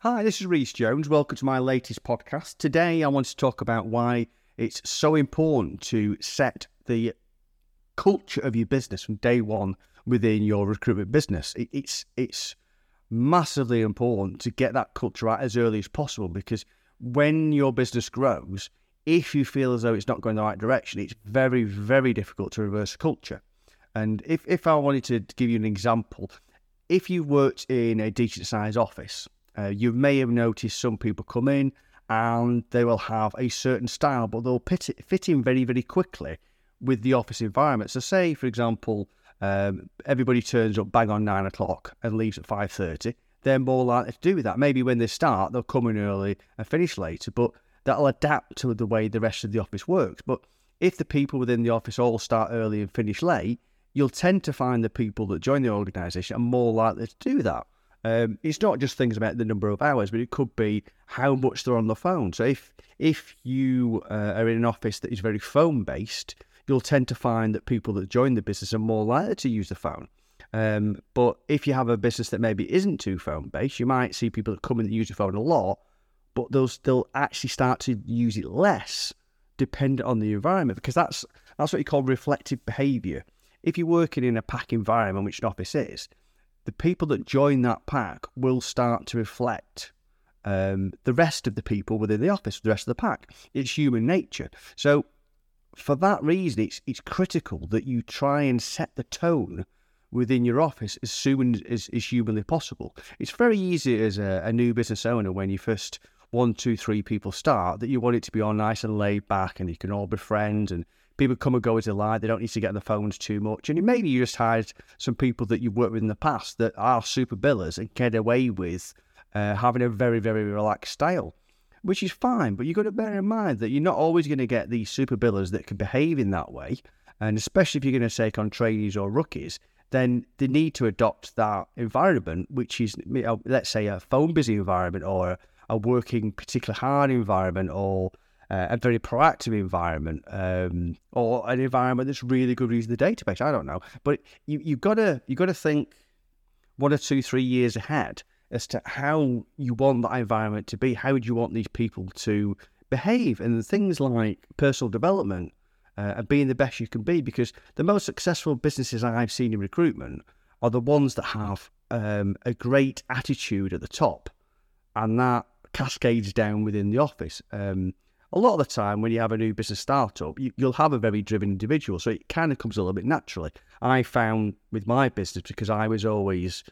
Hi, this is Rhys Jones. Welcome to my latest podcast. Today I want to talk about why it's so important to set the culture of your business from day one within your recruitment business. It's massively important to get that culture out as early as possible, because when your business grows, if you feel as though it's not going the right direction, it's very, very difficult to reverse culture. And if I wanted to give you an example, if you worked in a decent sized office, you may have noticed some people come in and they will have a certain style, but they'll fit in very, very quickly with the office environment. So say, for example, everybody turns up bang on 9 o'clock and leaves at 5:30. They're more likely to do that. Maybe when they start, they'll come in early and finish later, but that'll adapt to the way the rest of the office works. But if the people within the office all start early and finish late, you'll tend to find the people that join the organisation are more likely to do that. It's not just things about the number of hours, but it could be how much they're on the phone. So if you are in an office that is very phone-based, you'll tend to find that people that join the business are more likely to use the phone. But if you have a business that maybe isn't too phone-based, you might see people that come in that use the phone a lot, but they'll actually start to use it less, dependent on the environment, because that's what you call reflective behaviour. If you're working in a pack environment, which an office is, the people that join that pack will start to reflect the rest of the people within the office, the rest of the pack. It's human nature. So for that reason, it's critical that you try and set the tone within your office as soon as humanly possible. It's very easy as a new business owner when you first 1, 2, 3 people start, that you want it to be all nice and laid back and you can all be friends and people come and go as they like. They don't need to get on the phones too much. And maybe you just hired some people that you've worked with in the past that are super billers and get away with having a very, very relaxed style, which is fine. But you've got to bear in mind that you're not always going to get these super billers that can behave in that way. And especially if you're going to take on trainees or rookies, then they need to adopt that environment, which is, let's say, a phone-busy environment or a working particularly hard environment, or a very proactive environment, or an environment that's really good using the database. I don't know, but you've got to think 1 or 2, 3 years ahead as to how you want that environment to be. How would you want these people to behave? And things like personal development and being the best you can be, because the most successful businesses I've seen in recruitment are the ones that have a great attitude at the top, and that cascades down within the office. A lot of the time when you have a new business startup, you'll have a very driven individual, so it kind of comes a little bit naturally. I found with my business, because I was always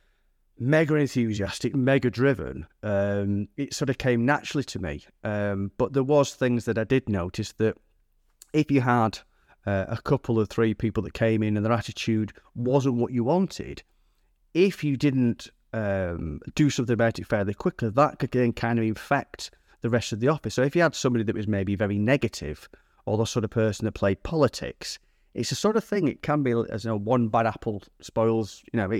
mega enthusiastic, mega driven, it sort of came naturally to me. But there was things that I did notice, that if you had a couple of 3 people that came in and their attitude wasn't what you wanted, if you didn't do something about it fairly quickly, that could then kind of infect the rest of the office. So if you had somebody that was maybe very negative, or the sort of person that played politics, it's the sort of thing, it can be, as one bad apple spoils,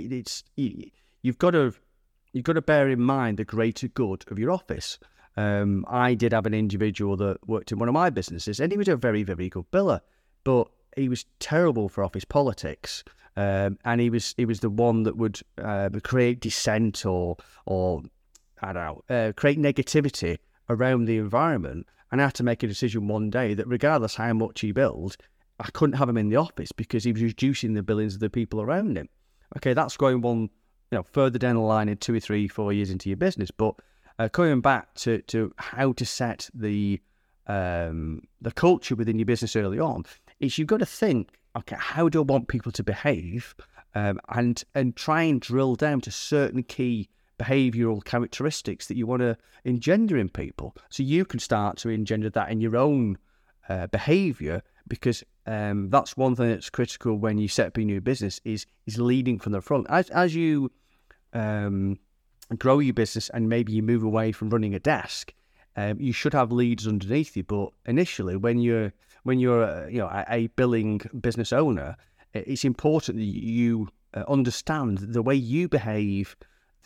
you've got to bear in mind the greater good of your office. I did have an individual that worked in one of my businesses, and he was a very, very good biller, but he was terrible for office politics. And he was the one that would create dissent or I don't know, create negativity around the environment. And I had to make a decision one day that regardless how much he billed, I couldn't have him in the office because he was reducing the billings of the people around him. Okay, that's going one, further down the line in 2 or 3, 4 years into your business. But coming back to how to set the culture within your business early on, is you've got to think, okay, how do I want people to behave? And try and drill down to certain key behavioural characteristics that you want to engender in people, so you can start to engender that in your own behaviour, because that's one thing that's critical when you set up a new business, is leading from the front. As you grow your business and maybe you move away from running a desk, you should have leads underneath you. But initially, when you're a billing business owner, it's important that you understand the way you behave,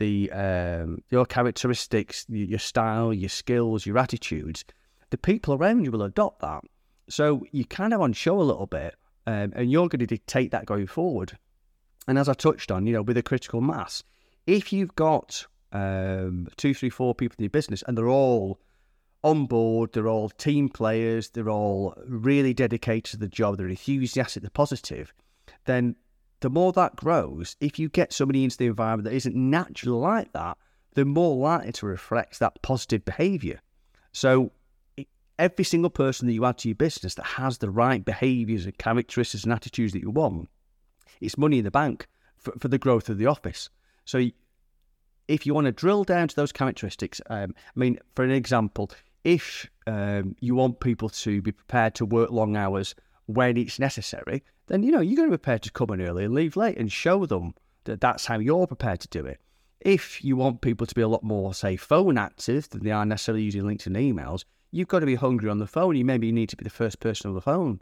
your characteristics, your style, your skills, your attitudes. The people around you will adopt that. So you kind of on show a little bit, and you're going to dictate that going forward. And as I touched on, with a critical mass, if you've got 2, 3, 4 people in your business, and they're all on board, they're all team players, they're all really dedicated to the job, they're enthusiastic, they're positive, then the more that grows, if you get somebody into the environment that isn't naturally like that, they're more likely to reflect that positive behaviour. So every single person that you add to your business that has the right behaviours and characteristics and attitudes that you want, it's money in the bank for the growth of the office. So if you want to drill down to those characteristics, for an example, if you want people to be prepared to work long hours when it's necessary, then, you're going to be prepared to come in early and leave late and show them that that's how you're prepared to do it. If you want people to be a lot more, say, phone active than they are necessarily using LinkedIn emails, you've got to be hungry on the phone. You need to be the first person on the phone.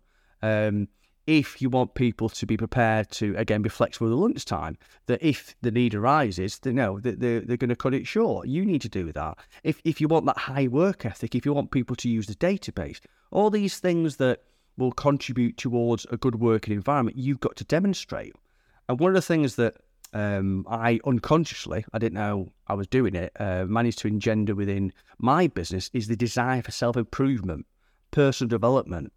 If you want people to be prepared to, again, be flexible at lunchtime, that if the need arises, they're going to cut it short. You need to do that. If you want that high work ethic, if you want people to use the database, all these things that will contribute towards a good working environment, you've got to demonstrate. And one of the things that I unconsciously, I didn't know I was doing it, managed to engender within my business is the desire for self-improvement, personal development,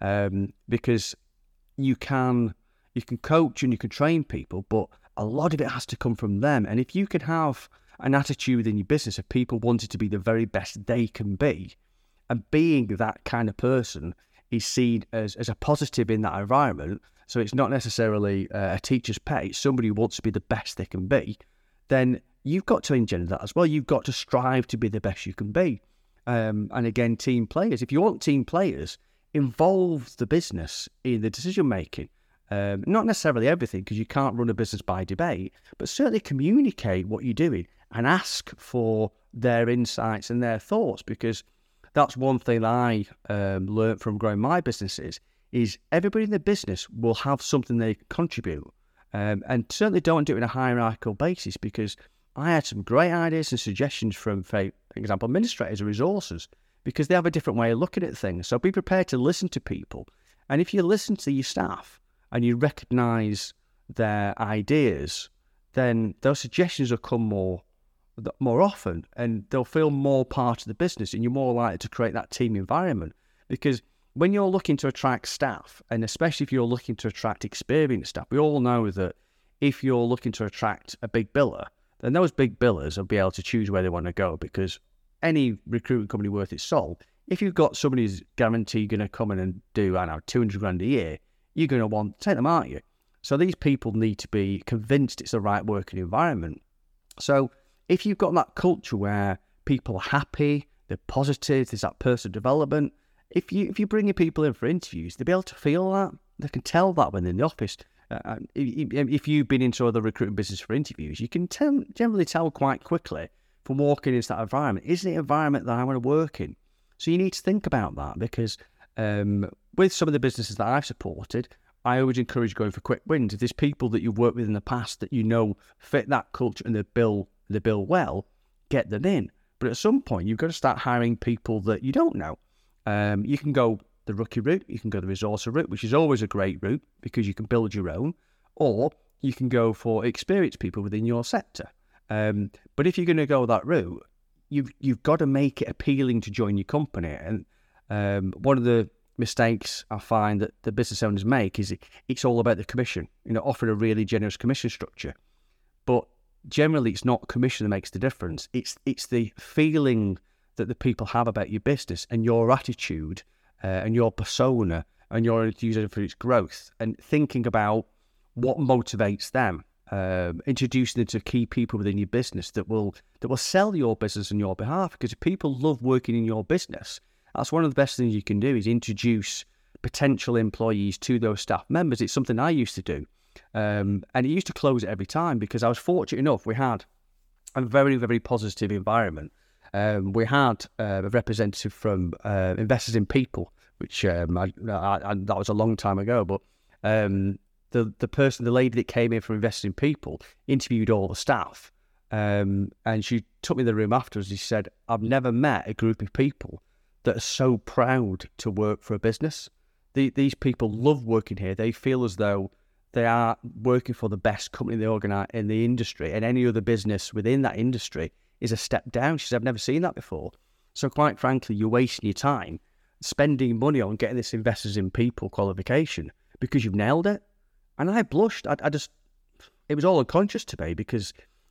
because you can coach and you can train people, but a lot of it has to come from them. And if you can have an attitude within your business of people wanting to be the very best they can be, and being that kind of person is seen as a positive in that environment, so it's not necessarily a teacher's pet, it's somebody who wants to be the best they can be, then you've got to engender that as well. You've got to strive to be the best you can be. And again, team players. If you want team players, involve the business in the decision making. Not necessarily everything, because you can't run a business by debate, but certainly communicate what you're doing and ask for their insights and their thoughts, because that's one thing I learned from growing my businesses is everybody in the business will have something they contribute. And certainly don't do it on a hierarchical basis, because I had some great ideas and suggestions from, for example, administrators or resources, because they have a different way of looking at things. So be prepared to listen to people. And if you listen to your staff and you recognise their ideas, then those suggestions will come more often, and they'll feel more part of the business, and you're more likely to create that team environment. Because when you're looking to attract staff, and especially if you're looking to attract experienced staff, we all know that if you're looking to attract a big biller, then those big billers will be able to choose where they want to go, because any recruitment company worth its salt, if you've got somebody who's guaranteed going to come in and do, 200 grand a year, you're going to want to take them, aren't you? So these people need to be convinced it's the right working environment. So if you've got that culture where people are happy, they're positive, there's that personal development, if you're bringing people in for interviews, they'll be able to feel that. They can tell that when they're in the office. If you've been into other recruitment business for interviews, you can generally tell quite quickly from walking into that environment, is it an environment that I want to work in? So you need to think about that, because with some of the businesses that I've supported, I always encourage going for quick wins. If there's people that you've worked with in the past that fit that culture and they bill well, get them in. But at some point, you've got to start hiring people that you don't know. You can go the rookie route, you can go the resourcer route, which is always a great route because you can build your own, or you can go for experienced people within your sector. But if you're going to go that route, you've got to make it appealing to join your company. And one of the mistakes I find that the business owners make is it's all about the commission, offering a really generous commission structure. But generally, it's not commission that makes the difference. It's the feeling that the people have about your business and your attitude and your persona and your enthusiasm for its growth, and thinking about what motivates them. Introducing them to key people within your business that will sell your business on your behalf. Because if people love working in your business, that's one of the best things you can do, is introduce potential employees to those staff members. It's something I used to do. And it used to close it every time, because I was fortunate enough, we had a very, very positive environment. We had a representative from Investors in People, which that was a long time ago, but the lady that came in from Investors in People interviewed all the staff, and she took me in the room afterwards. She said, I've never met a group of people that are so proud to work for a business. These people love working here. They feel as though they are working for the best company in the industry, and any other business within that industry is a step down. She said, I've never seen that before. So quite frankly, you're wasting your time spending money on getting this investors in people qualification because you've nailed it. And I blushed. It was all unconscious to me because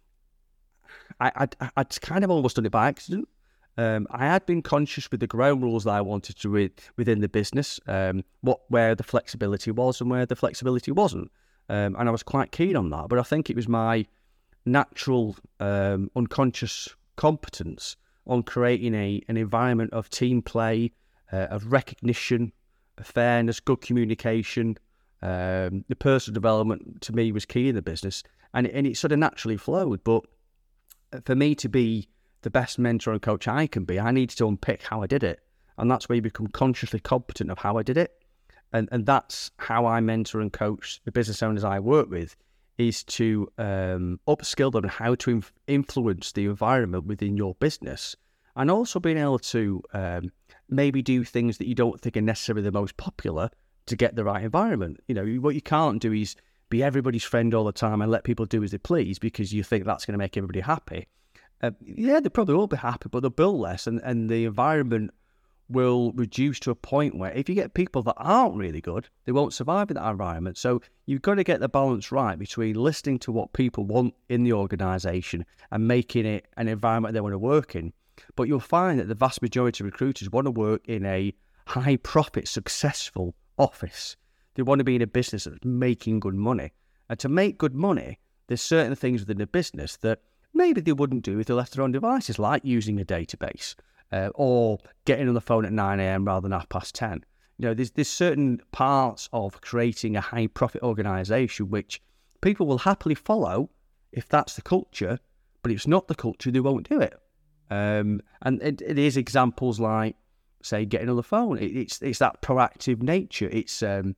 I'd kind of almost done it by accident. I had been conscious with the ground rules that I wanted to within the business, where the flexibility was and where the flexibility wasn't. And I was quite keen on that. But I think it was my natural unconscious competence on creating an environment of team play, of recognition, of fairness, good communication. The personal development to me was key in the business, and it sort of naturally flowed. But for me to be the best mentor and coach I can be, I needed to unpick how I did it, and that's where you become consciously competent of how I did it. And that's how I mentor and coach the business owners I work with, is to upskill them on how to influence the environment within your business, and also being able to maybe do things that you don't think are necessarily the most popular to get the right environment. You know, what you can't do is be everybody's friend all the time and let people do as they please because you think that's going to make everybody happy. Yeah, they probably will be happy, but they'll bill less, and the environment will reduce to a point where if you get people that aren't really good, they won't survive in that environment. So you've got to get the balance right between listening to what people want in the organisation and making it an environment they want to work in. But you'll find that the vast majority of recruiters want to work in a high-profit, successful office. They want to be in a business that's making good money. And to make good money, there's certain things within the business that maybe they wouldn't do if they left their own devices, like using a database or getting on the phone at 9 a.m. rather than 10:30. You know, there's certain parts of creating a high-profit organisation which people will happily follow if that's the culture, but if it's not the culture, they won't do it. And it is examples like, say, getting on the phone. It's that proactive nature. It's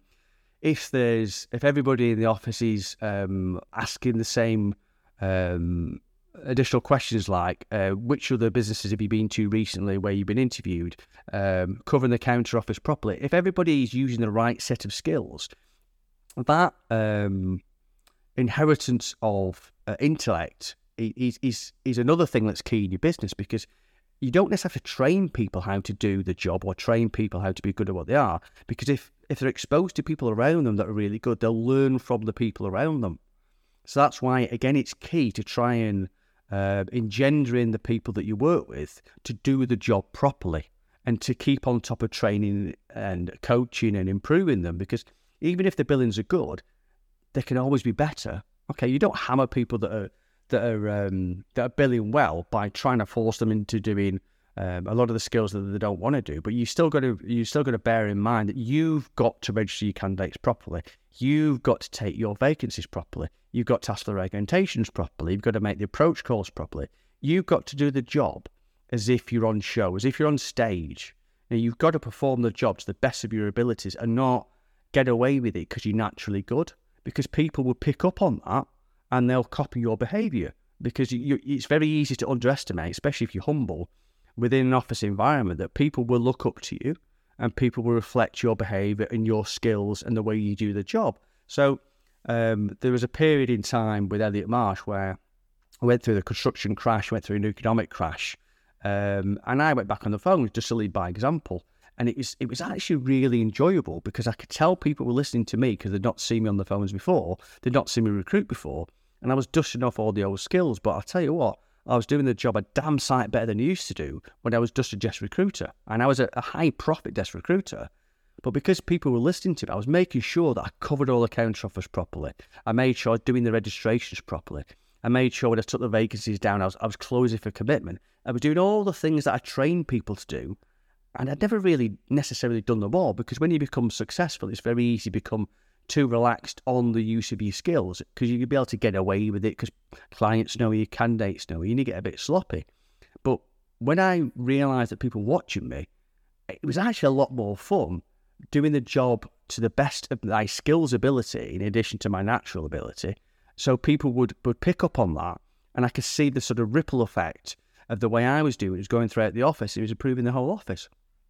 if everybody in the office is asking the same additional questions like which other businesses have you been to recently where you've been interviewed, covering the counter office properly. If everybody is using the right set of skills, that inheritance of intellect is another thing that's key in your business, because you don't necessarily have to train people how to do the job or train people how to be good at what they are, because if they're exposed to people around them that are really good, they'll learn from the people around them. So that's why, again, it's key to try and engender in the people that you work with to do the job properly and to keep on top of training and coaching and improving them, because even if the billings are good, they can always be better. Okay, you don't hammer people that are billing well by trying to force them into doing a lot of the skills that they don't want to do. But you still got to bear in mind that you've got to register your candidates properly. You've got to take your vacancies properly. You've got to ask for the regulations properly. You've got to make the approach calls properly. You've got to do the job as if you're on show, as if you're on stage. And you've got to perform the job to the best of your abilities and not get away with it because you're naturally good, because people will pick up on that and they'll copy your behaviour, because it's very easy to underestimate, especially if you're humble, within an office environment, that people will look up to you and people will reflect your behaviour and your skills and the way you do the job. So there was a period in time with Elliott Marsh where I went through the construction crash, went through an economic crash, and I went back on the phone just to lead by example. And it was actually really enjoyable, because I could tell people were listening to me because they'd not seen me on the phones before, they'd not seen me recruit before, and I was dusting off all the old skills. But I'll tell you what, I was doing the job a damn sight better than I used to do when I was just a desk recruiter. And I was a high-profit desk recruiter. But because people were listening to me, I was making sure that I covered all the counter offers properly. I made sure I was doing the registrations properly. I made sure when I took the vacancies down, I was closing for commitment. I was doing all the things that I trained people to do. And I'd never really necessarily done them all, because when you become successful, it's very easy to become too relaxed on the use of your skills, because you can be able to get away with it because clients know you, candidates know you, and you get a bit sloppy. But when I realised that people were watching me, it was actually a lot more fun doing the job to the best of my skills ability in addition to my natural ability. So people would pick up on that, and I could see the sort of ripple effect of the way I was doing it was going throughout the office. It was improving the whole office.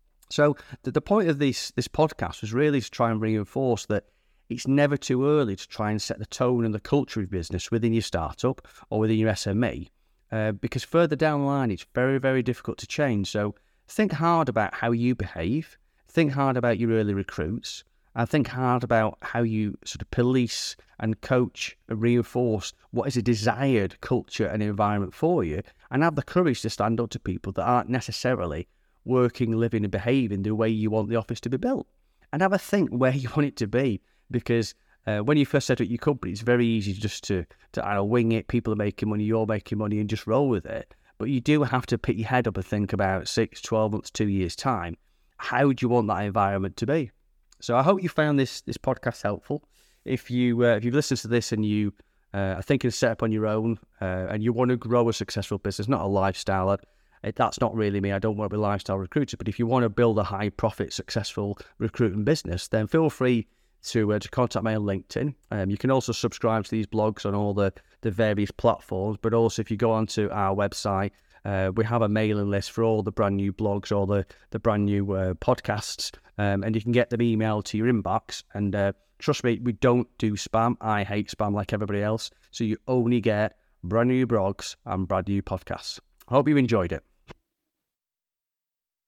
So the point of this podcast was really to try and reinforce that it's never too early to try and set the tone and the culture of business within your startup or within your SME because further down the line, it's very, very difficult to change. So think hard about how you behave, think hard about your early recruits, and think hard about how you sort of police and coach and reinforce what is a desired culture and environment for you, and have the courage to stand up to people that aren't necessarily working, living and behaving the way you want the office to be built. And have a think where you want it to be, because when you first set up your company, it's very easy just to wing it. People are making money, you're making money, and just roll with it. But you do have to pick your head up and think about 6, 12 months, 2 years' time. How do you want that environment to be? So I hope you found this podcast helpful. If you've listened to this and you are thinking of set up on your own and you want to grow a successful business, not a lifestyle, that's not really me. I don't want to be a lifestyle recruiter. But if you want to build a high profit, successful recruiting business, then feel free to contact me on LinkedIn. You can also subscribe to these blogs on all the various platforms. But also, if you go onto our website, we have a mailing list for all the brand new blogs or the brand new podcasts, and you can get them emailed to your inbox. And trust me, we don't do spam. I hate spam like everybody else. So you only get brand new blogs and brand new podcasts. I hope you enjoyed it.